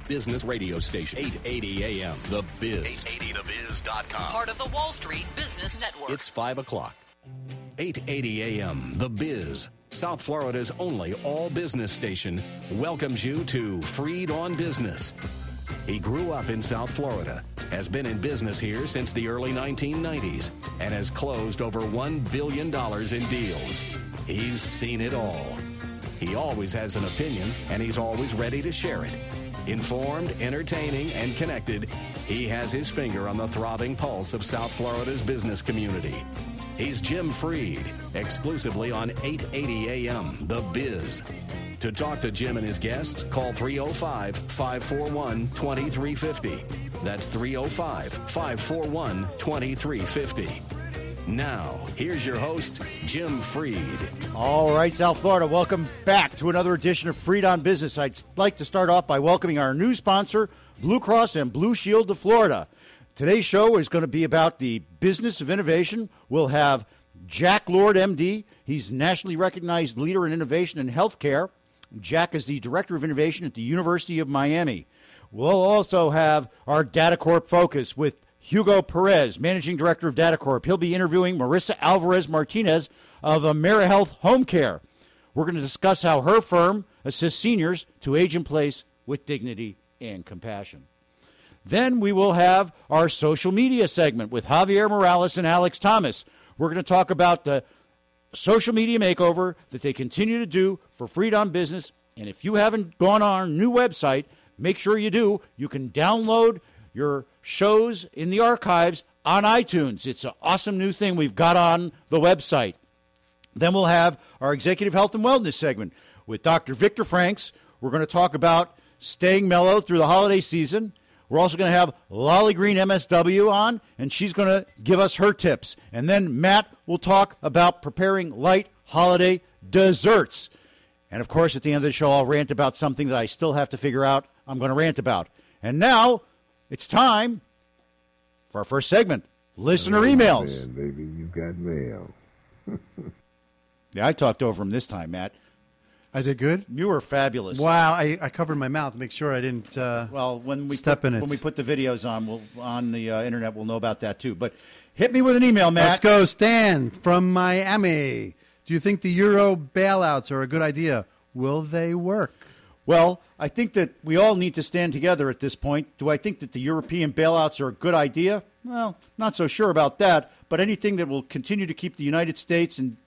business radio station. 880 AM, The Biz. 880thebiz.com. Part of the Wall Street Business Network. It's 5 o'clock. 880 AM, The Biz. South Florida's only all-business station welcomes you to Freed on Business. He grew up in South Florida, has been in business here since the early 1990s, and has closed over $1 billion in deals. He's seen it all. He always has an opinion, and he's always ready to share it. Informed, entertaining, and connected, he has his finger on the throbbing pulse of South Florida's business community. He's Jim Freed, exclusively on 880 AM, The Biz. To talk to Jim and his guests, call 305-541-2350. That's 305-541-2350. Now, here's your host, Jim Freed. All right, South Florida, welcome back to another edition of Freed on Business. I'd like to start off by welcoming our new sponsor, Blue Cross and Blue Shield of Florida. Today's show is going to be about the business of innovation. We'll have Jack Lord, MD. He's a nationally recognized leader in innovation in healthcare. Jack is the Director of Innovation at the University of Miami. We'll also have our DataCorp Focus with Hugo Perez, Managing Director of DataCorp. He'll be interviewing Marissa Alvarez-Martinez of AmeriHealth Home Care. We're going to discuss how her firm assists seniors to age in place with dignity and compassion. Then we will have our social media segment with Javier Morales and Alex Thomas. We're going to talk about the social media makeover that they continue to do for Freed on Business. And if you haven't gone on our new website, make sure you do. You can download your shows in the archives on iTunes. It's an awesome new thing we've got on the website. Then we'll have our Executive Health and Wellness segment with Dr. Victor Franks. We're going to talk about staying mellow through the holiday season. We're also going to have Lolly Green MSW on, and she's going to give us her tips. And then Matt will talk about preparing light holiday desserts. And, of course, at the end of the show, I'll rant about something that I still have to figure out I'm going to rant about. And now it's time for our first segment, Listener Emails. Man, baby, you got mail. Yeah, I talked over him this time, Matt. I did good? You were fabulous. Wow, I covered my mouth to make sure I didn't when we step in it. When we put the videos on the internet, we'll know about that too. But hit me with an email, Matt. Let's go. Stan from Miami. Do you think the Euro bailouts are a good idea? Will they work? Well, I think that we all need to stand together at this point. Do I think that the European bailouts are a good idea? Well, not so sure about that. But anything that will continue to keep the United States in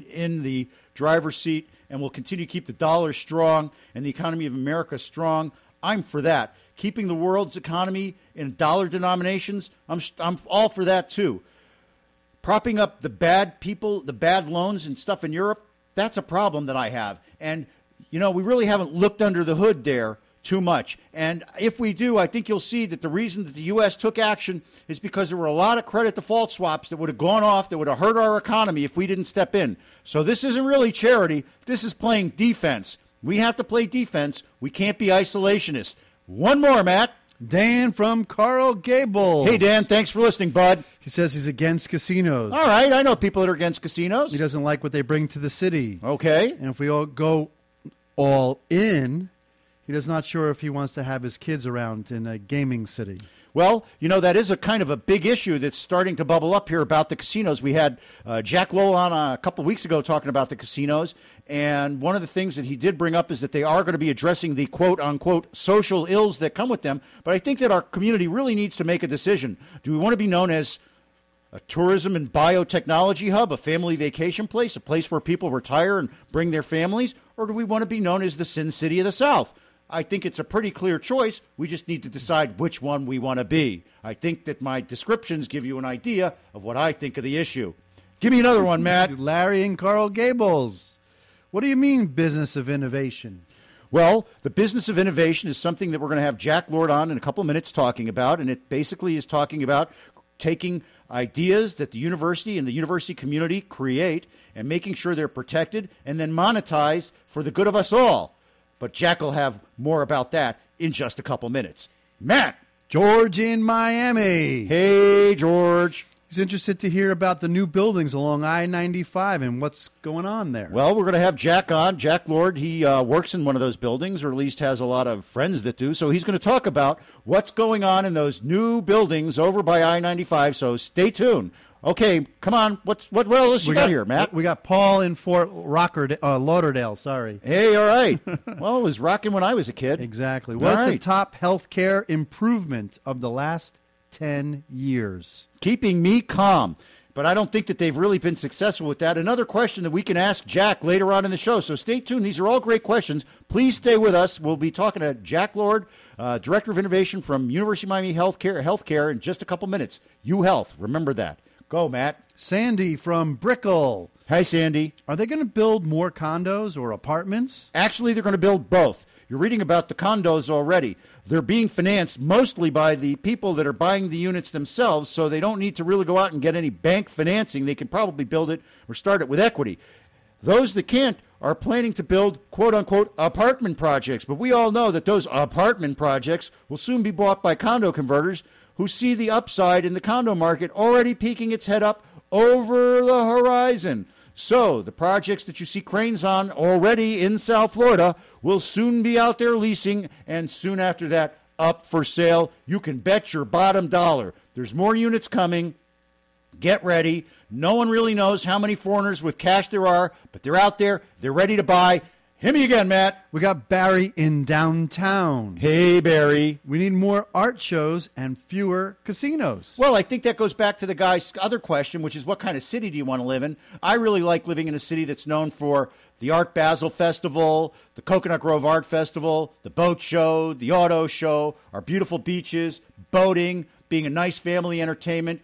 the driver's seat and will continue to keep the dollar strong and the economy of America strong, I'm for that. Keeping the world's economy in dollar denominations, I'm all for that too. Propping up the bad people, the bad loans and stuff in Europe, that's a problem that I have. And, you know, we really haven't looked under the hood there too much. And if we do, I think you'll see that the reason that the U.S. took action is because there were a lot of credit default swaps that would have gone off, that would have hurt our economy if we didn't step in. So this isn't really charity. This is playing defense. We have to play defense. We can't be isolationists. One more, Matt. Dan from Coral Gables. Hey, Dan, thanks for listening, bud. He says he's against casinos. All right, I know people that are against casinos. He doesn't like what they bring to the city. Okay. And if we all go all in, he is not sure if he wants to have his kids around in a gaming city. Well, you know, that is a kind of a big issue that's starting to bubble up here about the casinos. We had Jack Lowell on a couple of weeks ago talking about the casinos, and one of the things that he did bring up is that they are going to be addressing the quote-unquote social ills that come with them. But I think that our community really needs to make a decision. Do we want to be known as a tourism and biotechnology hub, a family vacation place, a place where people retire and bring their families, or do we want to be known as the Sin City of the South? I think it's a pretty clear choice. We just need to decide which one we want to be. I think that my descriptions give you an idea of what I think of the issue. Give me another one, Matt. Larry and Coral Gables. What do you mean business of innovation? Well, the business of innovation is something that we're going to have Jack Lord on in a couple of minutes talking about, and it basically is talking about taking ideas that the university and the university community create and making sure they're protected and then monetized for the good of us all. But Jack will have more about that in just a couple minutes. Matt. George in Miami. Hey, George. He's interested to hear about the new buildings along I-95 and what's going on there. Well, we're going to have Jack on. Jack Lord, he works in one of those buildings, or at least has a lot of friends that do. So he's going to talk about what's going on in those new buildings over by I-95. So stay tuned. Okay, come on. What else you got here, Matt? We got Paul in Fort Lauderdale. Sorry. Hey, all right. Well, it was rocking when I was a kid. Exactly. All What's the right. top healthcare improvement of the last 10 years? Keeping me calm. But I don't think that they've really been successful with that. Another question that we can ask Jack later on in the show. So stay tuned. These are all great questions. Please stay with us. We'll be talking to Jack Lord, Director of Innovation from University of Miami Healthcare in just a couple minutes. UHealth. Remember that. Go, Matt. Sandy from Brickell. Hi, Sandy. Are they going to build more condos or apartments? Actually, they're going to build both. You're reading about the condos already. They're being financed mostly by the people that are buying the units themselves, so they don't need to really go out and get any bank financing. They can probably build it or start it with equity. Those that can't are planning to build, quote-unquote, apartment projects. But we all know that those apartment projects will soon be bought by condo converters who see the upside in the condo market already peeking its head up over the horizon. So the projects that you see cranes on already in South Florida will soon be out there leasing, and soon after that, up for sale. You can bet your bottom dollar. There's more units coming. Get ready. No one really knows how many foreigners with cash there are, but they're out there. They're ready to buy. Hit me again, Matt. We got Barry in downtown. Hey, Barry. We need more art shows and fewer casinos. Well, I think that goes back to the guy's other question, which is what kind of city do you want to live in? I really like living in a city that's known for the Art Basel Festival, the Coconut Grove Art Festival, the boat show, the auto show, our beautiful beaches, boating, being a nice family entertainment,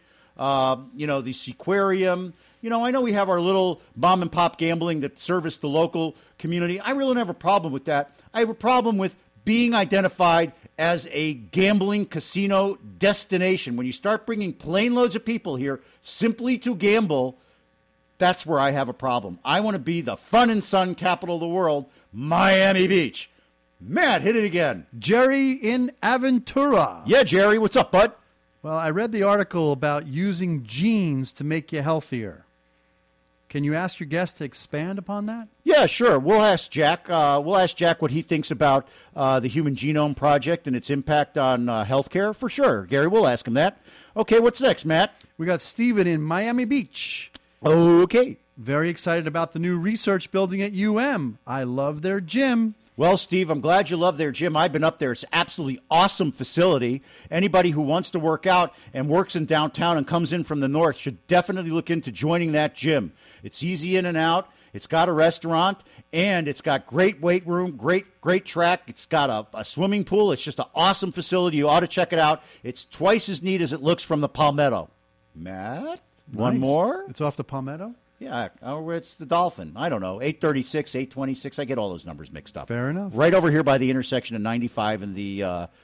the Seaquarium. I know we have our little mom and pop gambling that service the local community. I really don't have a problem with that. I have a problem with being identified as a gambling casino destination. When you start bringing plane loads of people here simply to gamble, that's where I have a problem. I want to be the fun and sun capital of the world, Miami Beach. Matt, hit it again. Jerry in Aventura. Yeah, Jerry, what's up, bud? Well, I read the article about using genes to make you healthier. Can you ask your guest to expand upon that? Yeah, sure. We'll ask Jack. What he thinks about the Human Genome Project and its impact on healthcare. For sure, Gary. We'll ask him that. Okay, what's next, Matt? We got Stephen in Miami Beach. Okay. Very excited about the new research building at UM. I love their gym. Well, Steve, I'm glad you love their gym. I've been up there. It's an absolutely awesome facility. Anybody who wants to work out and works in downtown and comes in from the north should definitely look into joining that gym. It's easy in and out. It's got a restaurant, and it's got great weight room, great track. It's got a swimming pool. It's just an awesome facility. You ought to check it out. It's twice as neat as it looks from the Palmetto. Matt, one Nice. more? It's off the Palmetto? Yeah, it's the Dolphin. I don't know, 836, 826. I get all those numbers mixed up. Fair enough. Right over here by the intersection of 95 and the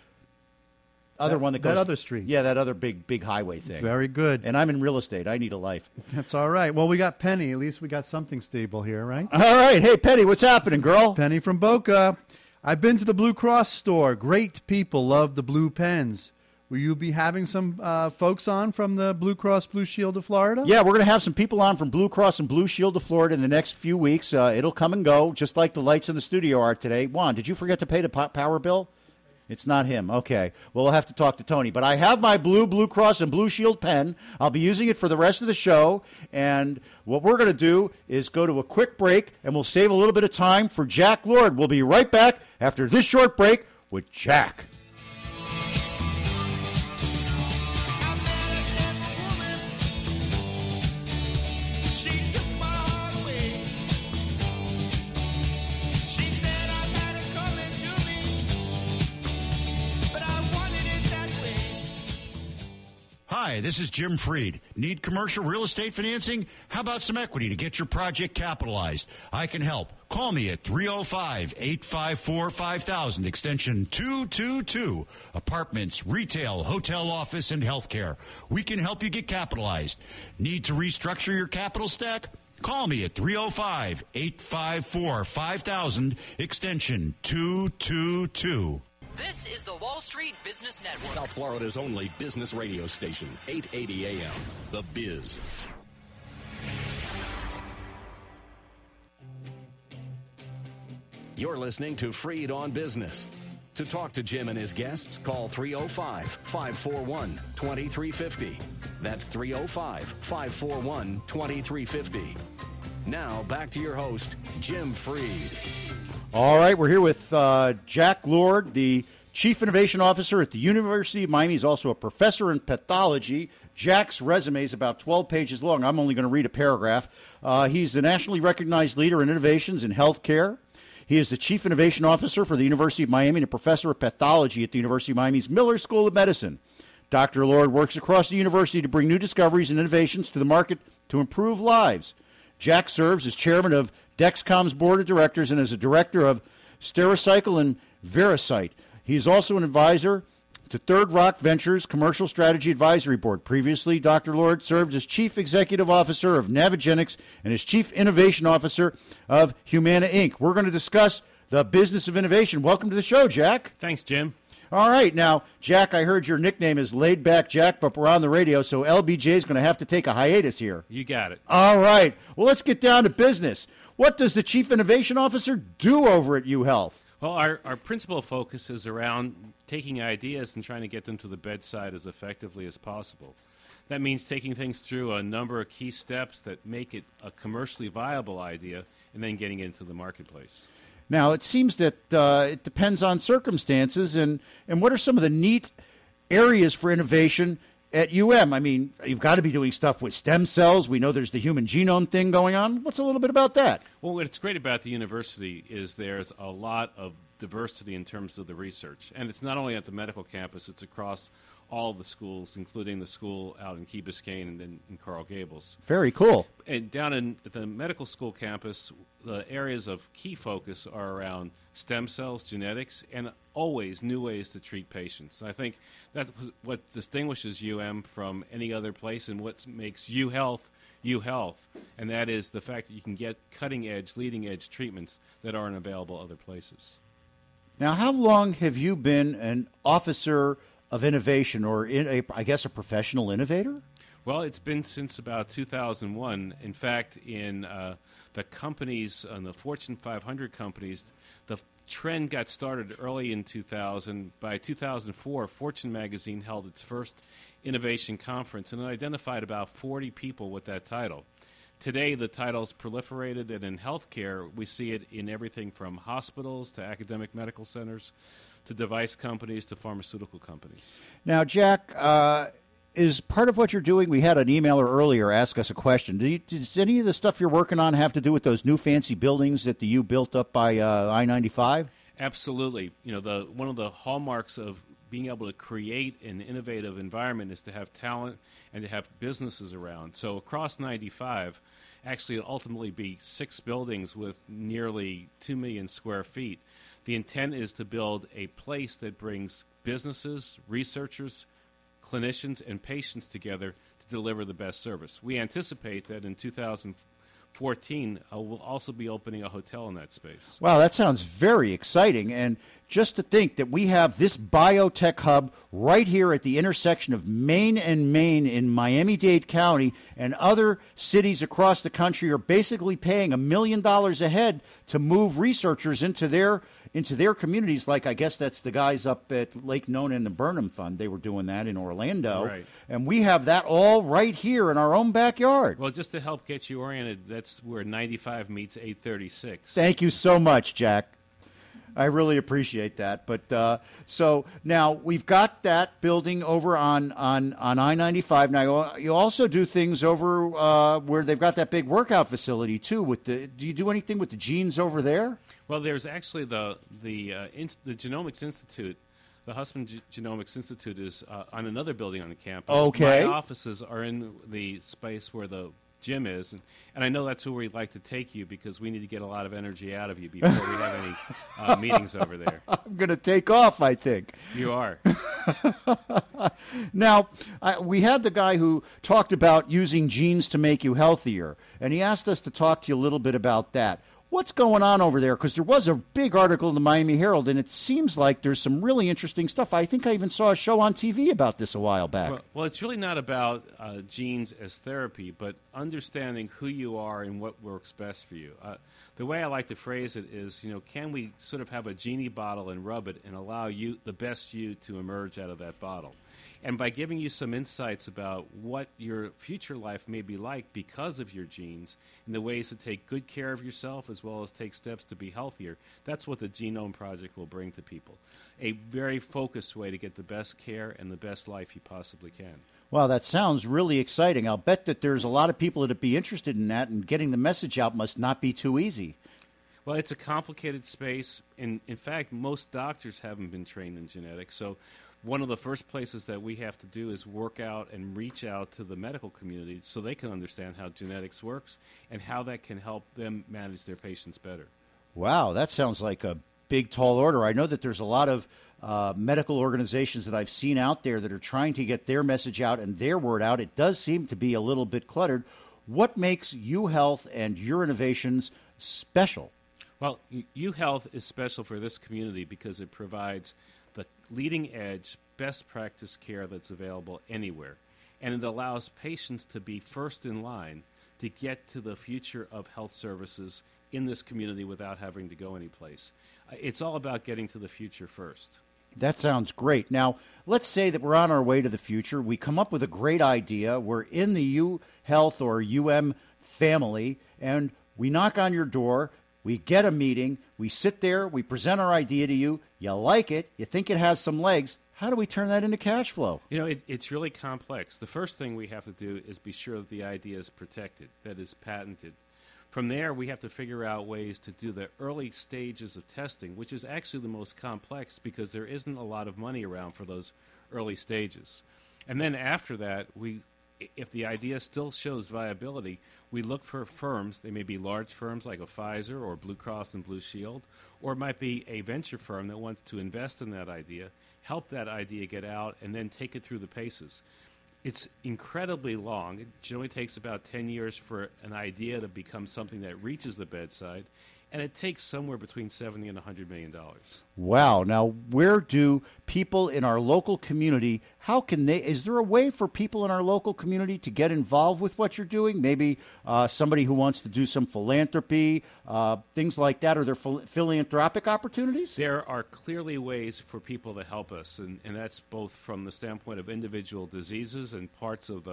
other one that goes... that other street. Yeah, that other big highway thing. Very good. And I'm in real estate. I need a life. That's all right. Well, we got Penny. At least we got something stable here, right? All right. Hey, Penny, what's happening, girl? Penny from Boca. I've been to the Blue Cross store. Great people love the blue pens. Will you be having some folks on from the Blue Cross Blue Shield of Florida? Yeah, we're going to have some people on from Blue Cross and Blue Shield of Florida in the next few weeks. It'll come and go, just like the lights in the studio are today. Juan, did you forget to pay the power bill? It's not him. Okay. Well, we'll have to talk to Tony. But I have my Blue Cross and Blue Shield pen. I'll be using it for the rest of the show. And what we're going to do is go to a quick break, and we'll save a little bit of time for Jack Lord. We'll be right back after this short break with Jack. Hi, this is Jim Freed. Need commercial real estate financing? How about some equity to get your project capitalized? I can help. Call me at 305-854-5000, extension 222. Apartments, retail, hotel office, and healthcare. We can help you get capitalized. Need to restructure your capital stack? Call me at 305-854-5000, extension 222. This is the Wall Street Business Network. South Florida's only business radio station, 880 AM, The Biz. You're listening to Freed on Business. To talk to Jim and his guests, call 305-541-2350. That's 305-541-2350. Now, back to your host, Jim Freed. All right, we're here with Jack Lord, the Chief Innovation Officer at the University of Miami. He's also a professor in pathology. Jack's resume is about 12 pages long. I'm only going to read a paragraph. He's the nationally recognized leader in innovations in healthcare. He is the Chief Innovation Officer for the University of Miami and a professor of pathology at the University of Miami's Miller School of Medicine. Dr. Lord works across the university to bring new discoveries and innovations to the market to improve lives. Jack serves as chairman of Dexcom's board of directors and as a director of Stericycle and Veracyte. He is also an advisor to Third Rock Ventures Commercial Strategy Advisory Board. Previously, Dr. Lord served as Chief Executive Officer of Navigenics and as Chief Innovation Officer of Humana, Inc. We're going to discuss the business of innovation. Welcome to the show, Jack. Thanks, Jim. All right. Now, Jack, I heard your nickname is Laid Back Jack, but we're on the radio, so LBJ is going to have to take a hiatus here. You got it. All right. Well, let's get down to business. What does the Chief Innovation Officer do over at UHealth? Well, our principal focus is around taking ideas and trying to get them to the bedside as effectively as possible. That means taking things through a number of key steps that make it a commercially viable idea and then getting it into the marketplace. Now, it seems that it depends on circumstances, and what are some of the neat areas for innovation at UM? I mean, you've got to be doing stuff with stem cells. We know there's the human genome thing going on. What's a little bit about that? Well, what's great about the university is there's a lot of diversity in terms of the research. And it's not only at the medical campus, it's across all of the schools, including the school out in Key Biscayne and in Coral Gables. Very cool. And down in the medical school campus, the areas of key focus are around stem cells, genetics, and always new ways to treat patients. I think that's what distinguishes UM from any other place and what makes UHealth, and that is the fact that you can get cutting-edge, leading-edge treatments that aren't available other places. Now, how long have you been an officer of innovation, or I guess a professional innovator? Well, it's been since about 2001. In fact, in the companies, the Fortune 500 companies, the trend got started early in 2000. By 2004, Fortune magazine held its first innovation conference, and it identified about 40 people with that title. Today, the title's proliferated, and in healthcare, we see it in everything from hospitals to academic medical centers to device companies to pharmaceutical companies. Now, Jack, is part of what you're doing, we had an emailer earlier ask us a question. Does any of the stuff you're working on have to do with those new fancy buildings that the U built up by I-95? Absolutely. You know, one of the hallmarks of being able to create an innovative environment is to have talent and to have businesses around. So across 95, actually it'll ultimately be 6 buildings with nearly 2 million square feet. The intent is to build a place that brings businesses, researchers, clinicians, and patients together to deliver the best service. We anticipate that in 2014, we'll also be opening a hotel in that space. Wow, that sounds very exciting. And just to think that we have this biotech hub right here at the intersection of Main and Main in Miami-Dade County, and other cities across the country are basically paying $1 million a head to move researchers into their communities. Like, I guess that's the guys up at Lake Nona and the Burnham Fund. They were doing that in Orlando. Right. And we have that all right here in our own backyard. Well, just to help get you oriented, that's where 95 meets 836. Thank you so much, Jack. I really appreciate that. But so now we've got that building over on I-95. Now you also do things over where they've got that big workout facility too. Do you do anything with the genes over there? Well, there's actually the Genomics Institute. The Hussman Genomics Institute is on another building on the campus. Okay. My offices are in the space where the gym is, and I know that's where we'd like to take you because we need to get a lot of energy out of you before we have any meetings over there. I'm going to take off, I think. You are. Now, we had the guy who talked about using genes to make you healthier, and he asked us to talk to you a little bit about that. What's going on over there? Because there was a big article in the Miami Herald, and it seems like there's some really interesting stuff. I think I even saw a show on TV about this a while back. Well, it's really not about genes as therapy, but understanding who you are and what works best for you. The way I like to phrase it is, can we sort of have a genie bottle and rub it and allow you, the best you, to emerge out of that bottle? And by giving you some insights about what your future life may be like because of your genes and the ways to take good care of yourself as well as take steps to be healthier, that's what the Genome Project will bring to people. A very focused way to get the best care and the best life you possibly can. Wow, that sounds really exciting. I'll bet that there's a lot of people that would be interested in that, and getting the message out must not be too easy. Well, it's a complicated space, and in fact, most doctors haven't been trained in genetics, so one of the first places that we have to do is work out and reach out to the medical community so they can understand how genetics works and how that can help them manage their patients better. Wow, that sounds like a big, tall order. I know that there's a lot of medical organizations that I've seen out there that are trying to get their message out and their word out. It does seem to be a little bit cluttered. What makes UHealth and your innovations special? Well, UHealth is special for this community because it provides the leading edge, best practice care that's available anywhere. And it allows patients to be first in line to get to the future of health services in this community without having to go anyplace. It's all about getting to the future first. That sounds great. Now, let's say that we're on our way to the future. We come up with a great idea. We're in the UHealth or family, and we knock on your door. We get a meeting, we sit there, we present our idea to you, you like it, you think it has some legs. How do we turn that into cash flow? It's really complex. The first thing we have to do is be sure that the idea is protected, that is patented. From there, we have to figure out ways to do the early stages of testing, which is actually the most complex because there isn't a lot of money around for those early stages. And then after that, if the idea still shows viability, we look for firms. They may be large firms like a Pfizer or Blue Cross and Blue Shield, or it might be a venture firm that wants to invest in that idea, help that idea get out, and then take it through the paces. It's incredibly long. It generally takes about 10 years for an idea to become something that reaches the bedside, and it takes somewhere between $70 and $100 million. Wow. Now, where do people in our local community, is there a way for people in our local community to get involved with what you're doing? Maybe somebody who wants to do some philanthropy, things like that. Are there philanthropic opportunities? There are clearly ways for people to help us, and that's both from the standpoint of individual diseases and parts of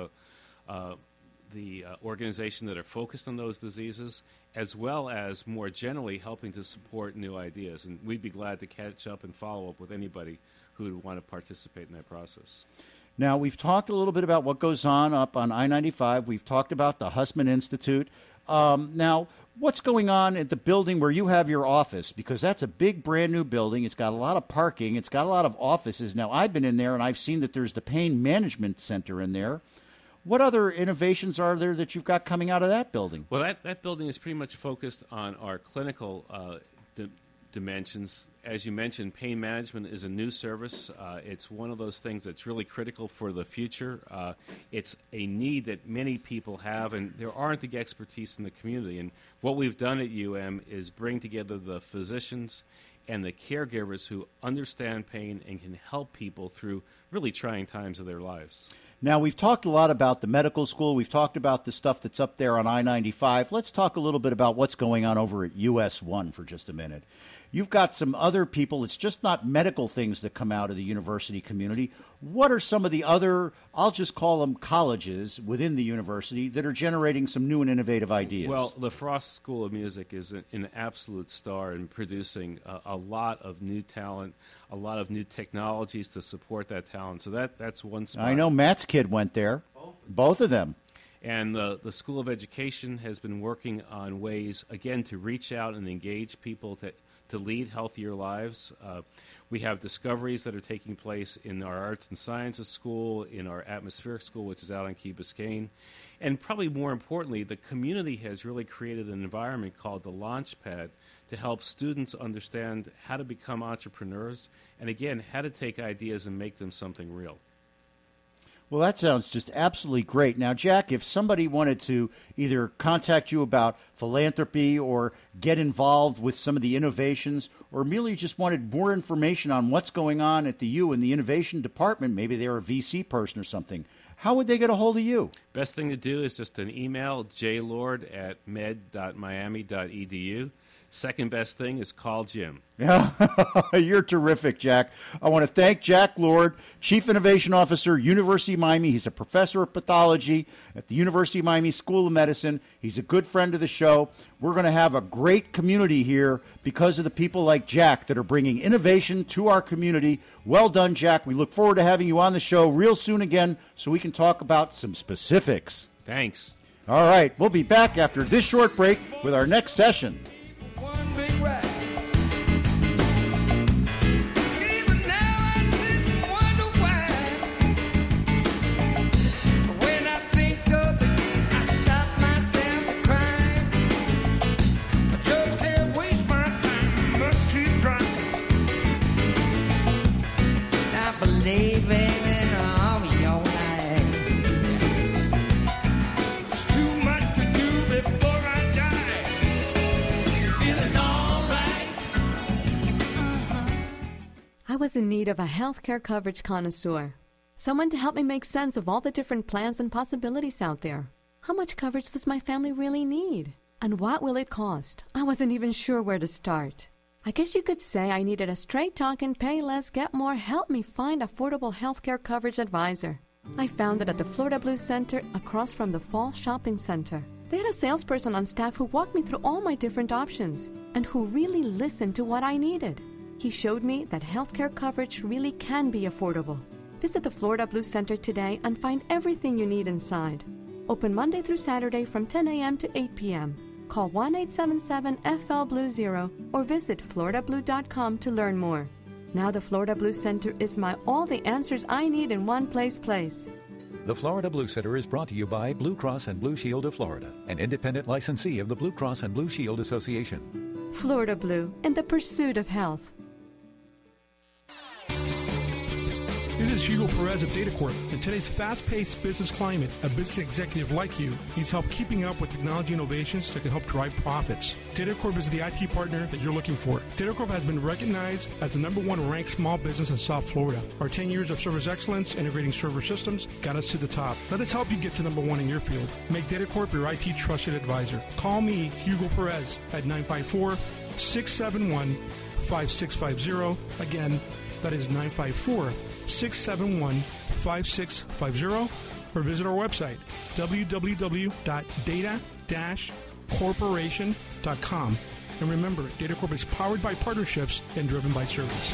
the organization that are focused on those diseases, as well as more generally helping to support new ideas. And we'd be glad to catch up and follow up with anybody who would want to participate in that process. Now, we've talked a little bit about what goes on up on I-95. We've talked about the Hussman Institute. Now, what's going on at the building where you have your office? Because that's a big, brand-new building. It's got a lot of parking. It's got a lot of offices. Now, I've been in there, and I've seen that there's the Pain Management Center in there. What other innovations are there that you've got coming out of that building? Well, that building is pretty much focused on our clinical dimensions. As you mentioned, pain management is a new service. It's one of those things that's really critical for the future. It's a need that many people have, and there aren't the expertise in the community. And what we've done at is bring together the physicians and the caregivers who understand pain and can help people through really trying times of their lives. Now, we've talked a lot about the medical school. We've talked about the stuff that's up there on I-95. Let's talk a little bit about what's going on over at US1 for just a minute. You've got some other people. It's just not medical things that come out of the university community. What are some of the other, I'll just call them colleges within the university, that are generating some new and innovative ideas? Well, the Frost School of Music is an absolute star in producing a lot of new talent, a lot of new technologies to support that talent. So that's one spot. I know Matt's kid went there. Both of them. And the School of Education has been working on ways, again, to reach out and engage people to lead healthier lives. We have discoveries that are taking place in our Arts and Sciences School, in our Atmospheric School, which is out on Key Biscayne. And probably more importantly, the community has really created an environment called the Launchpad to help students understand how to become entrepreneurs and, again, how to take ideas and make them something real. Well, that sounds just absolutely great. Now, Jack, if somebody wanted to either contact you about philanthropy or get involved with some of the innovations, or merely just wanted more information on what's going on at the U in the innovation department, maybe they're a VC person or something, how would they get a hold of you? Best thing to do is just an email, jlord@med.miami.edu. Second best thing is call Jim. Yeah, you're terrific, Jack. I want to thank Jack Lord, Chief Innovation Officer, University of Miami. He's a professor of pathology at the University of Miami School of Medicine. He's a good friend of the show. We're going to have a great community here because of the people like Jack that are bringing innovation to our community. Well done, Jack. We look forward to having you on the show real soon again so we can talk about some specifics. Thanks. All right, we'll be back after this short break with our next session. One big ride. Even now I sit and wonder why. When I think of it, I stop myself crying. I just can't waste my time. Must keep trying. Stop believing in all your lies. There's too much to do before I die. Feeling all right. I was in need of a healthcare coverage connoisseur. Someone to help me make sense of all the different plans and possibilities out there. How much coverage does my family really need? And what will it cost? I wasn't even sure where to start. I guess you could say I needed a straight-talking, pay less, get more, help me find affordable healthcare coverage advisor. I found it at the Florida Blue Center across from the Fall Shopping Center. They had a salesperson on staff who walked me through all my different options and who really listened to what I needed. He showed me that healthcare coverage really can be affordable. Visit the Florida Blue Center today and find everything you need inside. Open Monday through Saturday from 10 a.m. to 8 p.m. Call 1-877-FL-BLUE-0 or visit floridablue.com to learn more. Now the Florida Blue Center is my all the answers I need in one place. The Florida Blue Center is brought to you by Blue Cross and Blue Shield of Florida, an independent licensee of the Blue Cross and Blue Shield Association. Florida Blue, in the pursuit of health. This is Hugo Perez of DataCorp. In today's fast-paced business climate, a business executive like you needs help keeping up with technology innovations that can help drive profits. DataCorp is the IT partner that you're looking for. DataCorp has been recognized as the #1 ranked small business in South Florida. Our 10 years of service excellence integrating server systems got us to the top. Let us help you get to #1 in your field. Make DataCorp your IT trusted advisor. Call me, Hugo Perez, at 954-671-5650. Again, that is 954-671-5650, or visit our website, www.data-corporation.com. And remember, DataCorp is powered by partnerships and driven by service.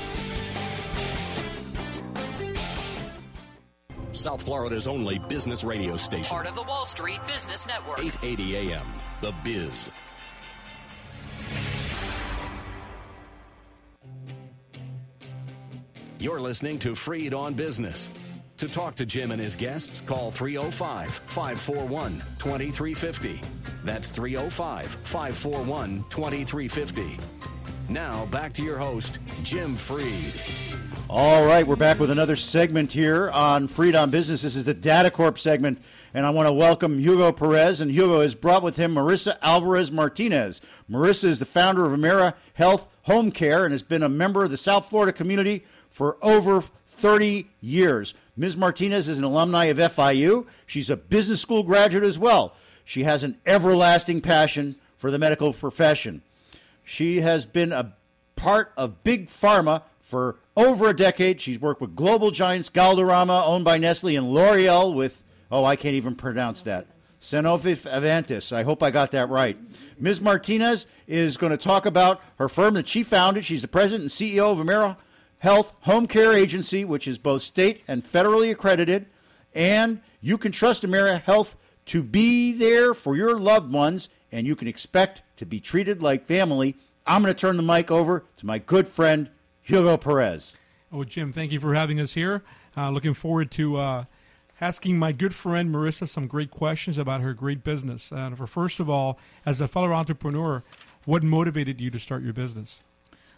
South Florida's only business radio station. Part of the Wall Street Business Network. 880 AM, The Biz. You're listening to Freed on Business. To talk to Jim and his guests, call 305-541-2350. That's 305-541-2350. Now, back to your host, Jim Freed. All right, we're back with another segment here on Freed on Business. This is the DataCorp segment, and I want to welcome Hugo Perez, and Hugo has brought with him Marissa Alvarez Martinez. Marissa is the founder of Amera Health Home Care and has been a member of the South Florida community for over 30 years. Ms. Martinez is an alumni of FIU. She's a business school graduate as well. She has an everlasting passion for the medical profession. She has been a part of Big Pharma for over a decade. She's worked with global giants Galderma, owned by Nestle, and L'Oreal with, I can't even pronounce that, Sanofi Aventis. I hope I got that right. Ms. Martinez is going to talk about her firm that she founded. She's the president and CEO of Amera Health Home Care Agency, which is both state and federally accredited. And you can trust Amera Health to be there for your loved ones, and you can expect to be treated like family. I'm going to turn the mic over to my good friend, Hugo Perez. Oh, Jim, thank you for having us here. Looking forward to asking my good friend Marissa some great questions about her great business. First of all, as a fellow entrepreneur, what motivated you to start your business?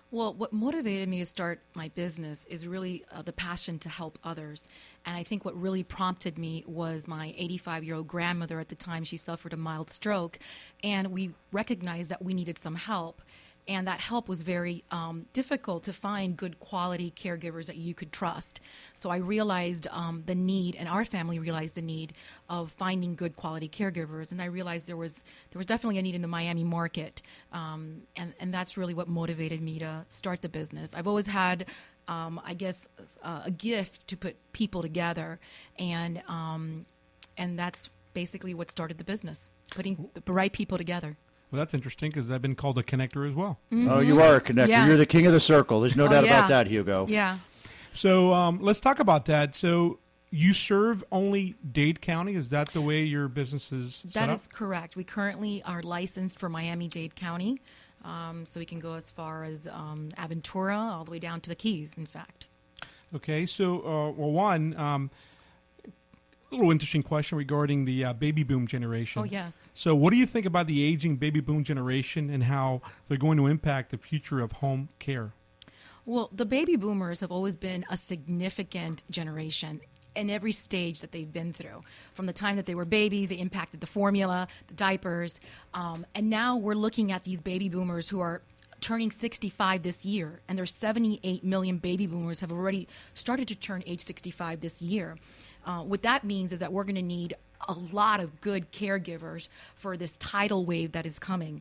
Well, what motivated me to start my business is really the passion to help others. And I think what really prompted me was my 85-year-old grandmother at the time. She suffered a mild stroke, and we recognized that we needed some help. And that help was very difficult to find good quality caregivers that you could trust. So I realized the need, and our family realized the need of finding good quality caregivers. And I realized there was definitely a need in the Miami market, and that's really what motivated me to start the business. I've always had, I guess, a gift to put people together, and that's basically what started the business, putting the right people together. Well, that's interesting because I've been called a connector as well. Mm-hmm. Oh, you are a connector. Yeah. You're the king of the circle. There's no doubt about that, Hugo. Yeah. So let's talk about that. So you serve only Dade County? Is that the way your business is set That up? is correct. We currently are licensed for Miami-Dade County, so we can go as far as Aventura, all the way down to the Keys, in fact. Okay. So, a little interesting question regarding the baby boom generation. Oh, yes. So what do you think about the aging baby boom generation and how they're going to impact the future of home care? Well, the baby boomers have always been a significant generation in every stage that they've been through. From the time that they were babies, they impacted the formula, the diapers, and now we're looking at these baby boomers who are turning 65 this year, and there's 78 million baby boomers have already started to turn age 65 this year. What that means is that we're going to need a lot of good caregivers for this tidal wave that is coming.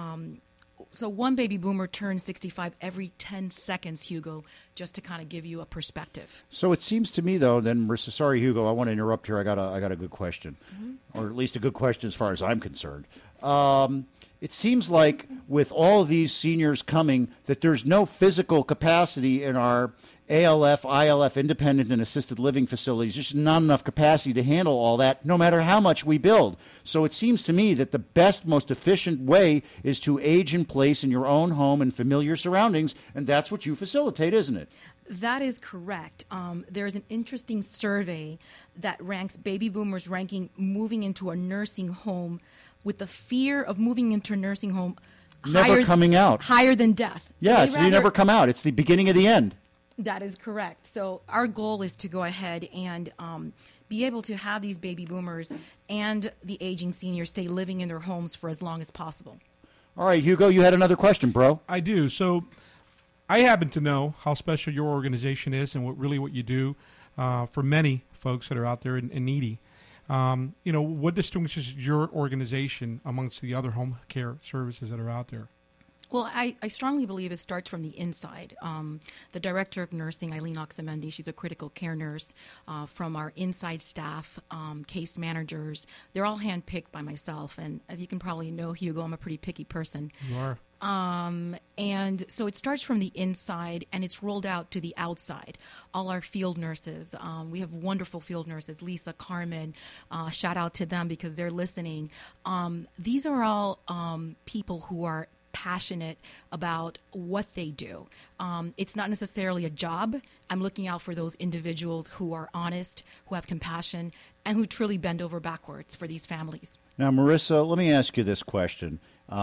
So one baby boomer turns 65 every 10 seconds, Hugo, just to kind of give you a perspective. So it seems to me, though, then, Marissa, sorry, Hugo, I want to interrupt here. I got a good question, or at least a good question as far as I'm concerned. It seems like with all of these seniors coming that there's no physical capacity in our ALF, ILF, independent and assisted living facilities. There's just not enough capacity to handle all that, no matter how much we build. So it seems to me that the best, most efficient way is to age in place in your own home and familiar surroundings, and that's what you facilitate, isn't it? That is correct. There's an interesting survey that ranks baby boomers ranking moving into a nursing home with the fear of moving into a nursing home Never coming out. higher than death. Yeah, So you never come out. It's the beginning of the end. That is correct. So our goal is to go ahead and be able to have these baby boomers and the aging seniors stay living in their homes for as long as possible. All right, Hugo, you had another question, bro. I do. So I happen to know how special your organization is and what you do for many folks that are out there and needy. What distinguishes your organization amongst the other home care services that are out there? Well, I strongly believe it starts from the inside. The director of nursing, Eileen Oxamendi, she's a critical care nurse. From our inside staff, case managers, they're all handpicked by myself. And as you can probably know, Hugo, I'm a pretty picky person. You are. And so it starts from the inside and it's rolled out to the outside. All our field nurses, we have wonderful field nurses, Lisa, Carmen, shout out to them because they're listening. These are all people who are passionate about what they do. It's not necessarily a job. I'm looking out for those individuals who are honest, who have compassion, and who truly bend over backwards for these families. Now, Marissa, let me ask you this question.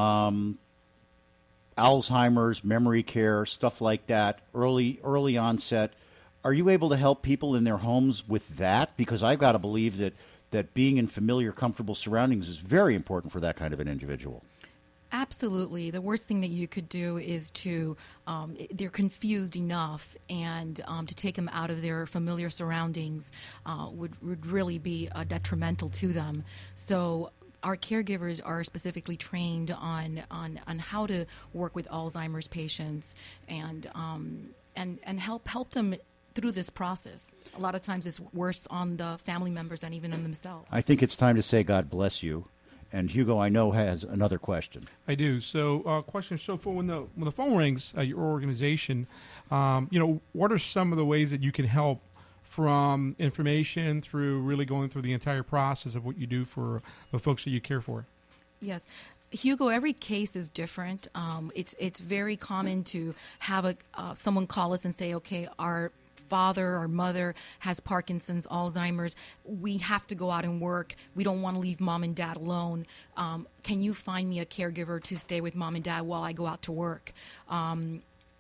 Alzheimer's, memory care, stuff like that, early onset. Are you able to help people in their homes with that? Because I've got to believe that being in familiar, comfortable surroundings is very important for that kind of an individual. Absolutely. The worst thing that you could do is to, they're confused enough, and to take them out of their familiar surroundings would really be detrimental to them. So our caregivers are specifically trained on how to work with Alzheimer's patients and help them through this process. A lot of times it's worse on the family members than even on themselves. I think it's time to say God bless you. And Hugo, I know, has another question. I do. So, question. So, for when the phone rings at your organization, what are some of the ways that you can help, from information through really going through the entire process of what you do for the folks that you care for? Yes. Hugo, every case is different. It's very common to have someone call us and say, okay, our father or mother has Parkinson's, Alzheimer's. We have to go out and work. We don't want to leave mom and dad alone. Can you find me a caregiver to stay with mom and dad while I go out to work?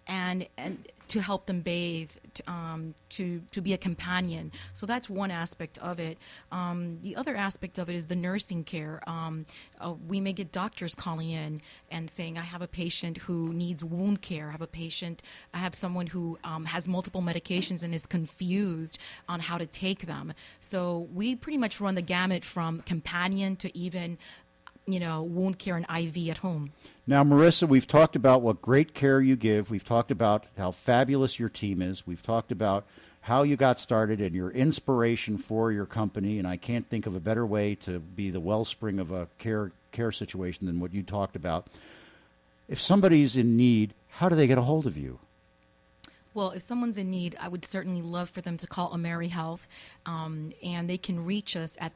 and to help them bathe, to be a companion. So that's one aspect of it. The other aspect of it is the nursing care. We may get doctors calling in and saying, I have a patient who needs wound care. I have someone who has multiple medications and is confused on how to take them. So we pretty much run the gamut from companion to even wound care and IV at home. Now, Marissa, we've talked about what great care you give. We've talked about how fabulous your team is. We've talked about how you got started and your inspiration for your company, and I can't think of a better way to be the wellspring of a care situation than what you talked about. If somebody's in need, how do they get a hold of you? Well, if someone's in need, I would certainly love for them to call AmeriHealth, and they can reach us at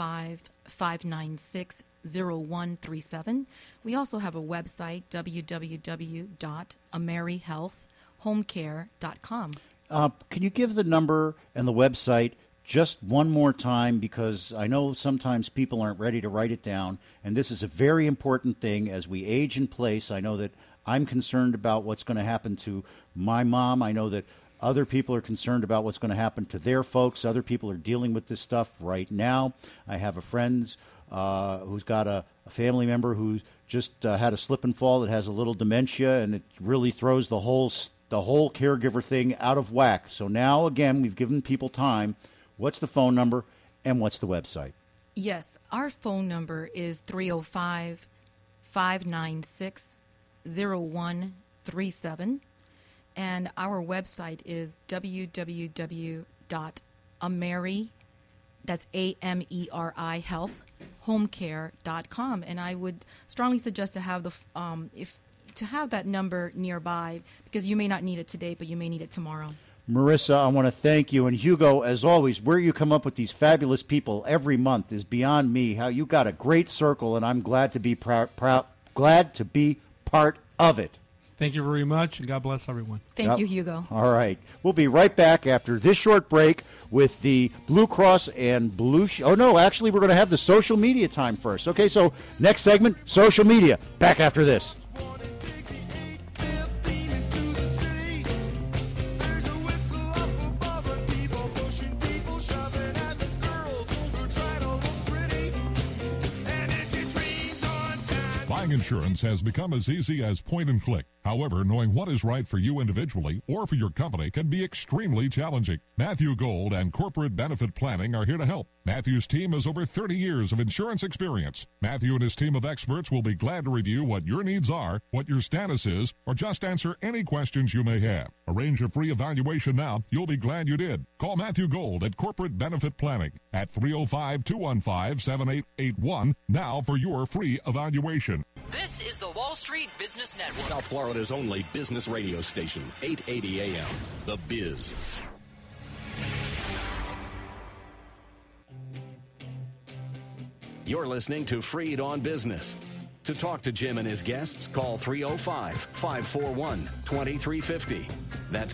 305-596-0137. We also have a website, www.amerihealthhomecare.com. Can you give the number and the website just one more time, because I know sometimes people aren't ready to write it down, and this is a very important thing as we age in place. I know that I'm concerned about what's going to happen to my mom. I know that other people are concerned about what's going to happen to their folks. Other people are dealing with this stuff right now. I have a friend who's got a family member who's just had a slip and fall that has a little dementia, and it really throws the whole caregiver thing out of whack. So now, again, we've given people time. What's the phone number and what's the website? Yes, our phone number is 305-596-0137, and our website is www.ameri, that's AMERI Health, homecare.com. And I would strongly suggest to have to have that number nearby, because you may not need it today, but you may need it tomorrow. Marissa, I want to thank you. And Hugo, as always, where you come up with these fabulous people every month is beyond me. How you got a great circle, and I'm glad to be glad to be part of it. Thank you very much, and God bless everyone. Thank you, Hugo. All right. We'll be right back after this short break with the Blue Cross and Blue Shield. Oh, no, actually, we're going to have the social media time first. Okay, so next segment, social media. Back after this. Buying insurance has become as easy as point and click. However, knowing what is right for you individually or for your company can be extremely challenging. Matthew Gold and Corporate Benefit Planning are here to help. Matthew's team has over 30 years of insurance experience. Matthew and his team of experts will be glad to review what your needs are, what your status is, or just answer any questions you may have. Arrange a free evaluation now. You'll be glad you did. Call Matthew Gold at Corporate Benefit Planning at 305-215-7881 now for your free evaluation. This is the Wall Street Business Network. South Florida's only business radio station, 880 AM, The Biz. You're listening to Freed on Business. To talk to Jim and his guests, call 305-541-2350. That's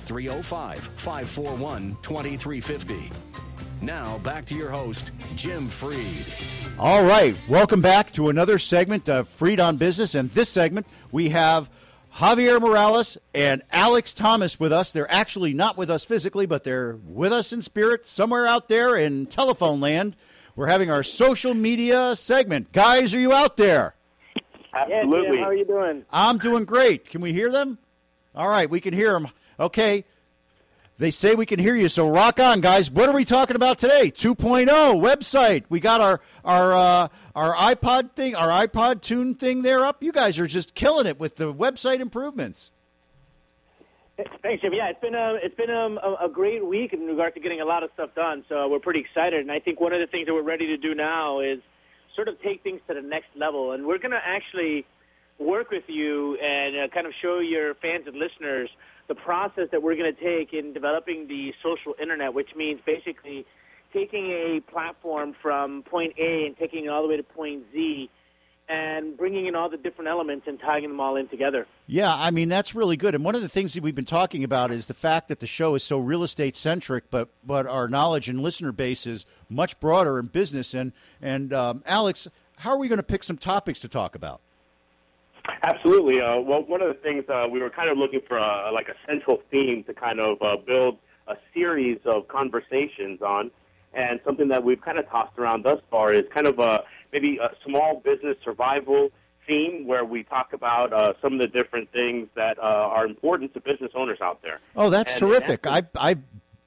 305-541-2350. Now, back to your host, Jim Freed. All right. Welcome back to another segment of Freed on Business. And this segment, we have Javier Morales and Alex Thomas with us. They're actually not with us physically, but they're with us in spirit somewhere out there in telephone land. We're having our social media segment. Guys, are you out there? Absolutely. Yeah, Jim, how are you doing? I'm doing great. Can we hear them? All right, we can hear them. Okay. They say we can hear you, so rock on, guys. What are we talking about today? 2.0 website. We got our iPod thing, our iPod Tune thing there up. You guys are just killing it with the website improvements. Thanks, Jim. Yeah, it's been a great week in regard to getting a lot of stuff done. So we're pretty excited, and I think one of the things that we're ready to do now is sort of take things to the next level. And we're going to actually work with you and kind of show your fans and listeners the process that we're going to take in developing the social internet, which means basically taking a platform from point A and taking it all the way to point Z and bringing in all the different elements and tying them all in together. Yeah, I mean, that's really good. And one of the things that we've been talking about is the fact that the show is so real estate centric, but our knowledge and listener base is much broader in business. And Alex, how are we going to pick some topics to talk about? Absolutely. Well, one of the things we were kind of looking for, like a central theme to kind of build a series of conversations on, and something that we've kind of tossed around thus far is kind of maybe a small business survival theme where we talk about some of the different things that are important to business owners out there. Oh, that's terrific. I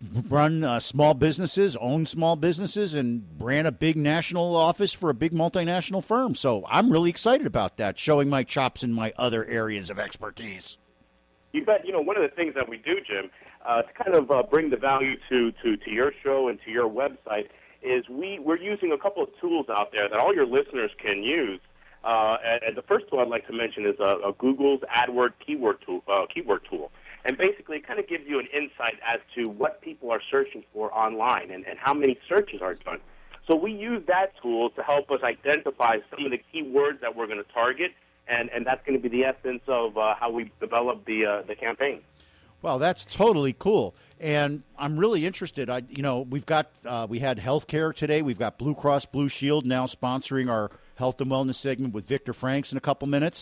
run small businesses, own small businesses, and ran a big national office for a big multinational firm. So I'm really excited about that, showing my chops in my other areas of expertise. You bet. One of the things that we do, Jim, to kind of bring the value to your show and to your website is we're using a couple of tools out there that all your listeners can use. And the first tool I'd like to mention is a Google's AdWords keyword tool. And basically, it kind of gives you an insight as to what people are searching for online and how many searches are done. So we use that tool to help us identify some of the keywords that we're going to target, and that's going to be the essence of how we develop the campaign. Well, that's totally cool, and I'm really interested. We had healthcare today. We've got Blue Cross Blue Shield now sponsoring our health and wellness segment with Victor Franks in a couple minutes.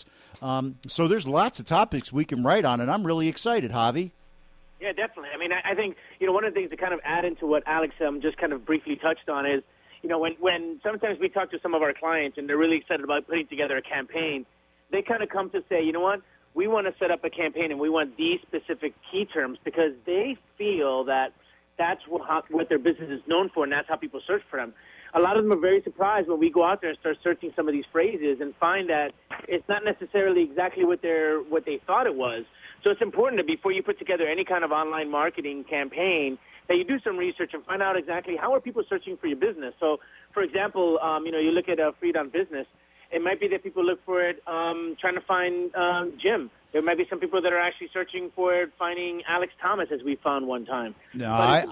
So there's lots of topics we can write on, and I'm really excited, Javi. Yeah, definitely. I mean, I think, one of the things to kind of add into what Alex just kind of briefly touched on is, when sometimes we talk to some of our clients and they're really excited about putting together a campaign, they kind of come to say, you know what, we want to set up a campaign and we want these specific key terms because they feel that that's what their business is known for and that's how people search for them. A lot of them are very surprised when we go out there and start searching some of these phrases and find that it's not necessarily exactly what they thought it was. So it's important that before you put together any kind of online marketing campaign, that you do some research and find out exactly how are people searching for your business. So, for example, you look at Freed on Business. It might be that people look for it trying to find Jim. There might be some people that are actually searching for it, finding Alex Thomas, as we found one time. No,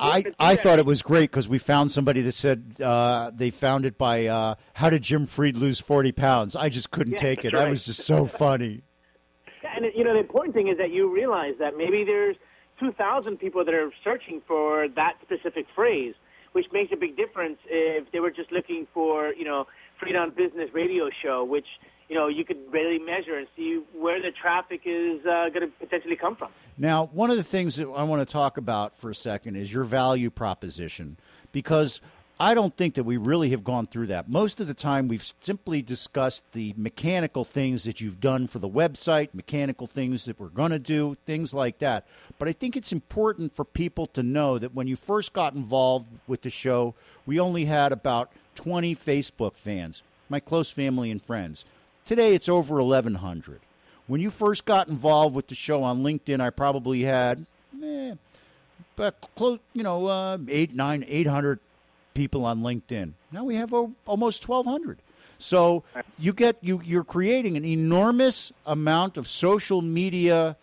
I thought it was great because we found somebody that said they found it by how did Jim Freed lose 40 pounds? I just couldn't take it. Right. That was just so funny. Yeah, and the important thing is that you realize that maybe there's 2,000 people that are searching for that specific phrase, which makes a big difference if they were just looking for, Freed on Business radio show, which, you could really measure and see where the traffic is going to potentially come from. Now, one of the things that I want to talk about for a second is your value proposition, because I don't think that we really have gone through that. Most of the time, we've simply discussed the mechanical things that you've done for the website, mechanical things that we're going to do, things like that. But I think it's important for people to know that when you first got involved with the show, we only had about 20 Facebook fans, my close family and friends. Today, it's over 1,100. When you first got involved with the show on LinkedIn, I probably had, close, 800 people on LinkedIn. Now we have almost 1,200. So you're creating an enormous amount of social media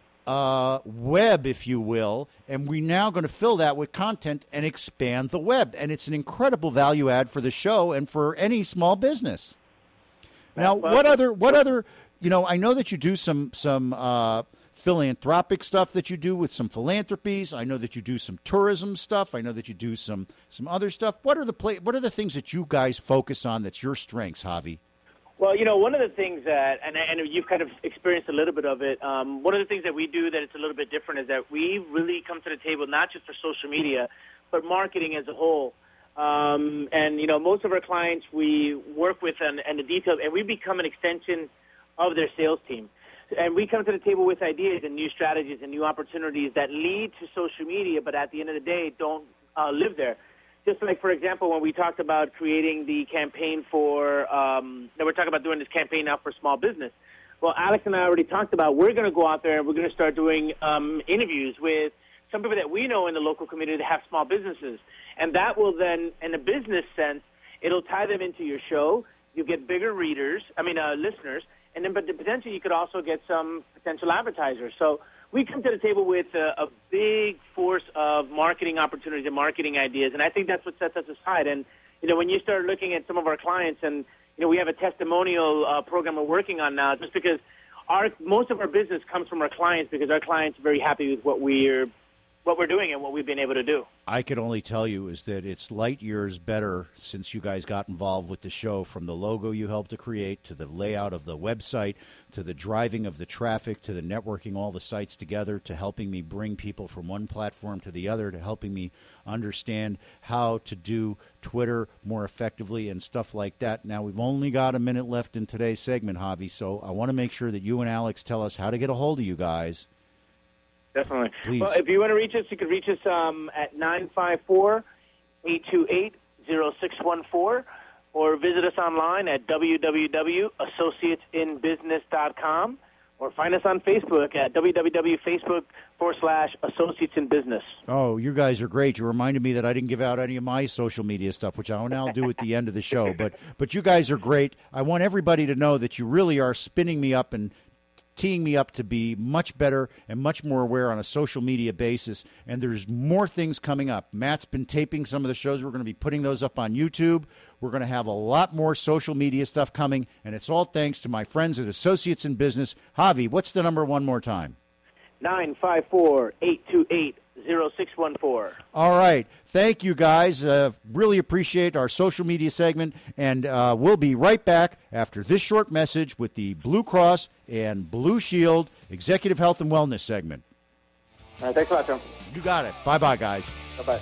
web, if you will, and we're now going to fill that with content and expand the web. And it's an incredible value add for the show and for any small business. Now, what other? I know that you do some philanthropic stuff that you do with some philanthropies. I know that you do some tourism stuff. I know that you do some other stuff. What are the things that you guys focus on that's your strengths, Javi? Well, one of the things that, and you've kind of experienced a little bit of it, one of the things that we do that it's a little bit different is that we really come to the table not just for social media, but marketing as a whole. Most of our clients we work with and the details, and we become an extension of their sales team. And we come to the table with ideas and new strategies and new opportunities that lead to social media, but at the end of the day, don't live there. Just like, for example, when we talked about creating the campaign for, we're talking about doing this campaign now for small business. Well, Alex and I already talked about we're going to go out there and we're going to start doing interviews with some people that we know in the local community that have small businesses. And that will then, in a business sense, it'll tie them into your show. You'll get bigger listeners. And then, but potentially you could also get some potential advertisers. So we come to the table with a big force of marketing opportunities and marketing ideas, and I think that's what sets us aside. And, when you start looking at some of our clients, and, we have a testimonial program we're working on now, just because most of our business comes from our clients because our clients are very happy with what we're what we're doing and what we've been able to do. I can only tell you is that it's light years better since you guys got involved with the show, from the logo you helped to create to the layout of the website to the driving of the traffic to the networking all the sites together to helping me bring people from one platform to the other to helping me understand how to do Twitter more effectively and stuff like that. Now, we've only got a minute left in today's segment, Javi, so I want to make sure that you and Alex tell us how to get a hold of you guys. Definitely. Please. Well, if you want to reach us, you can reach us at 954-828-0614 or visit us online at www.associatesinbusiness.com or find us on Facebook at www.facebook.com/associatesinbusiness. Oh, you guys are great. You reminded me that I didn't give out any of my social media stuff, which I will now do at the end of the show. But you guys are great. I want everybody to know that you really are spinning me up and teeing me up to be much better and much more aware on a social media basis, and there's more things coming up. Matt's been taping some of the shows. We're going to be putting those up on YouTube. We're going to have a lot more social media stuff coming, and it's all thanks to my friends at Associates in Business. Javi, what's the number one more time? 954-828-0614. All right. Thank you, guys. Really appreciate our social media segment, and we'll be right back after this short message with the Blue Cross and Blue Shield Executive Health and Wellness segment. All right, thanks a lot, Tom. You got it. Bye-bye, guys. Bye-bye.